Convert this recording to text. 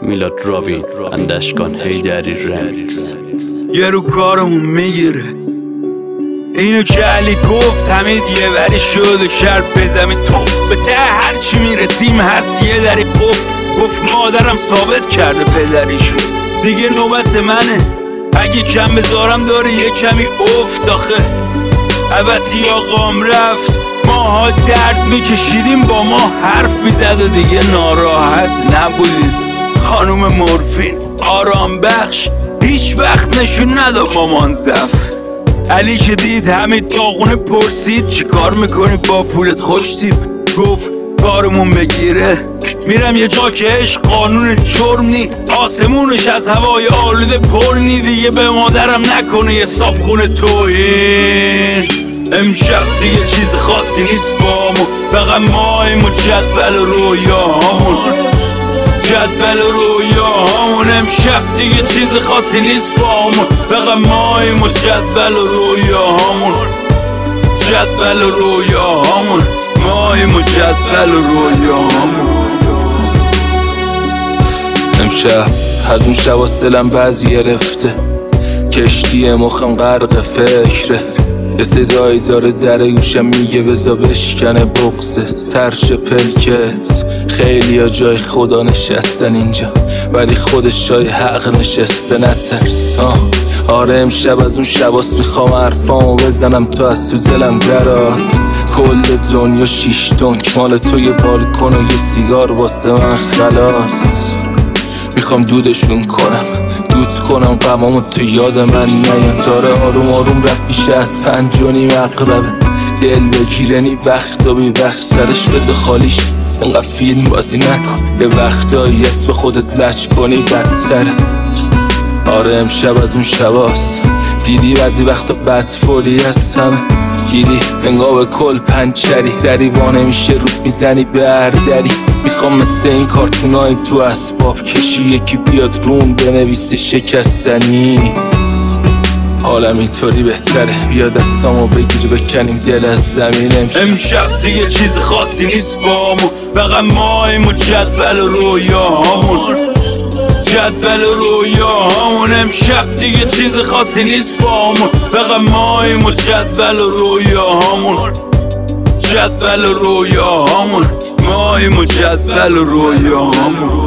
میلاد رابین اندشکان هیدری رمیکس. یه رو کارمون میگیره اینو که علی گفت حمید یه وری شد کرد بزمی توف به ته هرچی میرسیم هست یه دری گفت مادرم ثابت کرده پدریشو دیگه نوبت منه اگه کم بذارم داره یه کمی افت آخه البته آقام رفت ماها درد میکشیدیم با ما حرف میزد و دیگه ناراحت نبودیم خانوم مورفین آرام بخش هیچ وقت نشون نداد مامان زف علی که دید حمید داغونه پرسید چی کار میکنی با پولت خوشتیب گفت کارمون بگیره میرم یه جا که عشق قانون جرم نی آسمونش از هوای آلوده پر نی دیگه به مادرم نکنه یه صابخونه توهین امشب دیگه چیز خاصی نیست بامون فقط مایم و جدول رویاهامون امشب دیگه چیز خاصی نیست بامون فقط مایم و جدول رویاهامون مایم و جدول رویاهامون. امشب از اون شبا سلم بعضی گرفته کشتی مخم غرق فکره یه صدایی داره در گوشم میگه بزا بشکنه بغزت ترش پلکت خیلی ها جای خدا نشستن اینجا ولی خودش جای حق نشسته نترس آره امشب از اون شباست میخوام حرفامو بزنم تو از تو دلم درات کل دنیا 6 دنک مال تو یه بالکن و یه سیگار واسه من خلاص میخوام دودشون کنم غمامو تو یاد من نیام داره آروم آروم رفت بیشه از 5.5 عقربه دل بگیره نی وقت و بی وقت سرش بذار خالیش انقدر فیلم بازی نکن یه وقتایی اسم خودت لچ کنی بدتره آره امشب از اون شباست دیدی بعضی وقتا بدفولی هستم دیدی انگاه کل پنچری دریوانه میشه رو میزنی به هر دری میخوام مثل این کارتونای تو اسباب کشی یکی بیاد روم بنویسه شکستنی حالم اینطوری بهتره بیا دستامو بگیر بکنیم دل از زمین امشب دیگه چیز خاصی نیست بامون فقط مایم و جدول رویاهامون امشب دیگه چیز خاصی نیست بامون فقط مایم و جدول رویاهامون مایم و جدول رویاهامون.